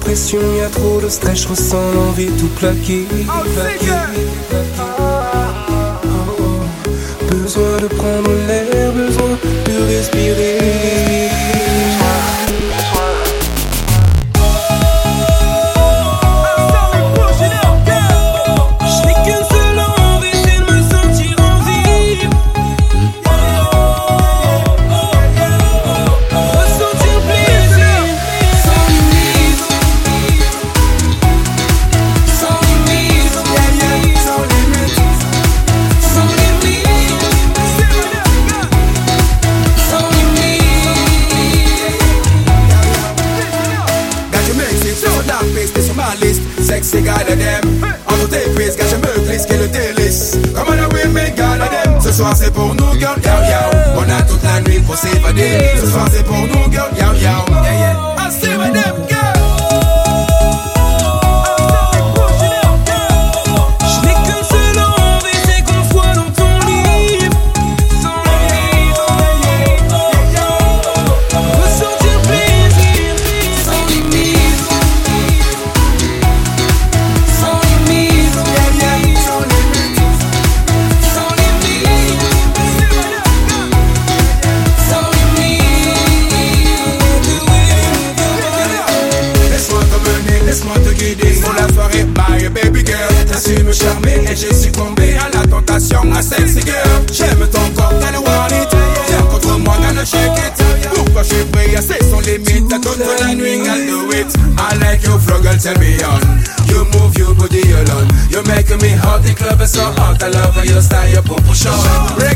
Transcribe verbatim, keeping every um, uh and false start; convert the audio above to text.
pression, y'a trop de stress, je ressens l'envie de tout plaquer, plaquer, plaquer. Oh, oh. Besoin de prendre l'air, besoin de respirer. Sexy guy de them, en tout tes prises, car je me glisse, qu'est le délice. Comme on a oui, mais gars de them. Ce soir c'est pour nous, girl, yow yow. On a toute la nuit pour s'évader. Ce soir c'est pour nous, girl, yow yow. Yeah, yeah. I'll stay with them, girl. Pour la soirée, bye baby girl. T'as su me charmer et j'ai succombé à la tentation, à sexy girl. J'aime ton corps, gotta want it. Viens contre moi, gotta shake it. Pourquoi je suis prêt à c'est sans limite. T'as toute la nuit, I'll do it. I like your flow, girl, tell me on. You move your body alone. You make me hot, the club is so hot. I love your style, your pump short.